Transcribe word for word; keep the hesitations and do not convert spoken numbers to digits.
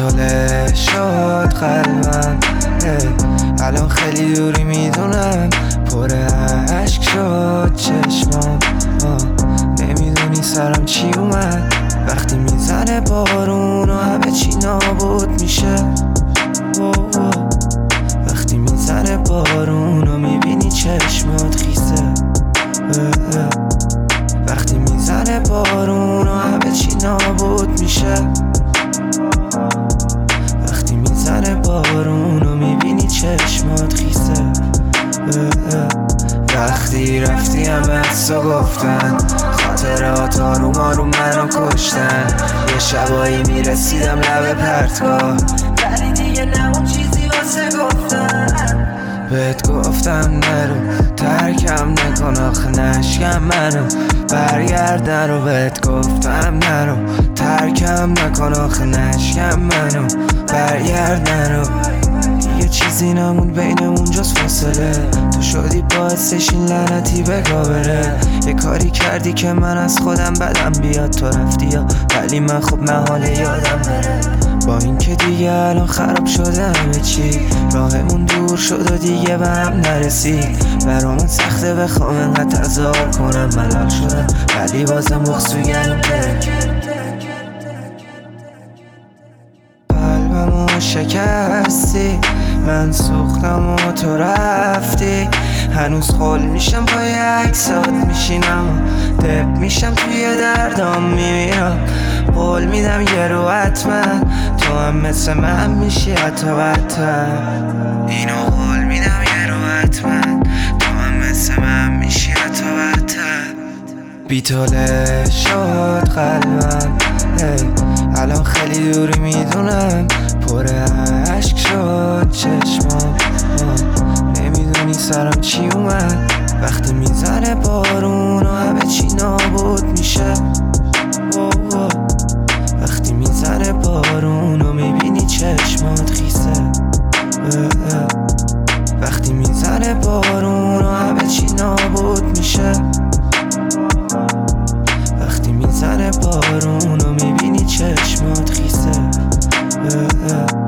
بی‌توله شد قلبم، الان خیلی دوری میدونم، پر عشق شد چشمام. نمیدونی سرم چی اومد وقتی میزنه بارون و همه چی نابود میشه. وقتی میزنه بارون و میبینی چشمات خیسه. وقتی میزنه بارون و همه چی نابود میشه. وقتی میزنه بارون و میبینی چشمات خیسه. وقتی رفتی همه حسو گفتن، خاطرات آروم آروم منو کشتن. یه شبایی میرسیدم لب پرتگاه، ولی دیگه نه اون چیزی واسه گفتن. بهت گفتم نرو ترکم نکن آخه نشکم منو برگردن رو. بهت گفتم نرو ترکم نکن آخه نشکم منو برگردن رو. یه چیزی نمون بینمون جز فاصله، تو شدی باعثش این لعنتی بگا بره. یه کاری کردی که من از خودم بدم بیاد، تو رفتی یا ولی من خب محاله یادم بره. با این که دیگه الان خراب شده همه چی، راهمون دور شد و دیگه به هم نرسید. برامون سخته بخوام انقدر تظاهر کنم ملال شدم، ولی بازم بغض تو گلوم ترک. قلبمو شکستی، من سوختم و تو رفتی. هنوز خول میشم پای عکسات میشینم و دب میشم توی دردام میمیرم. قول میدم یه رو حتما تو هم مثل من میشی حتی بدتر. اینو قول میدم یه رو حتما تو هم مثل من میشی حتی بدتر. بی‌توله شد قلبم، الان خیلی دوری میدونم، پر عشق شد چشمام. نمیدونی سرم چی اومد وقتی میزنه بارون و همه چی نابود میشه. وقتی میزنه بارون و میبینی چشمات خیسه. وقتی میزنه بارون و همه چی نابود میشه. وقتی میزنه بارون و میبینی چشمات خیسه.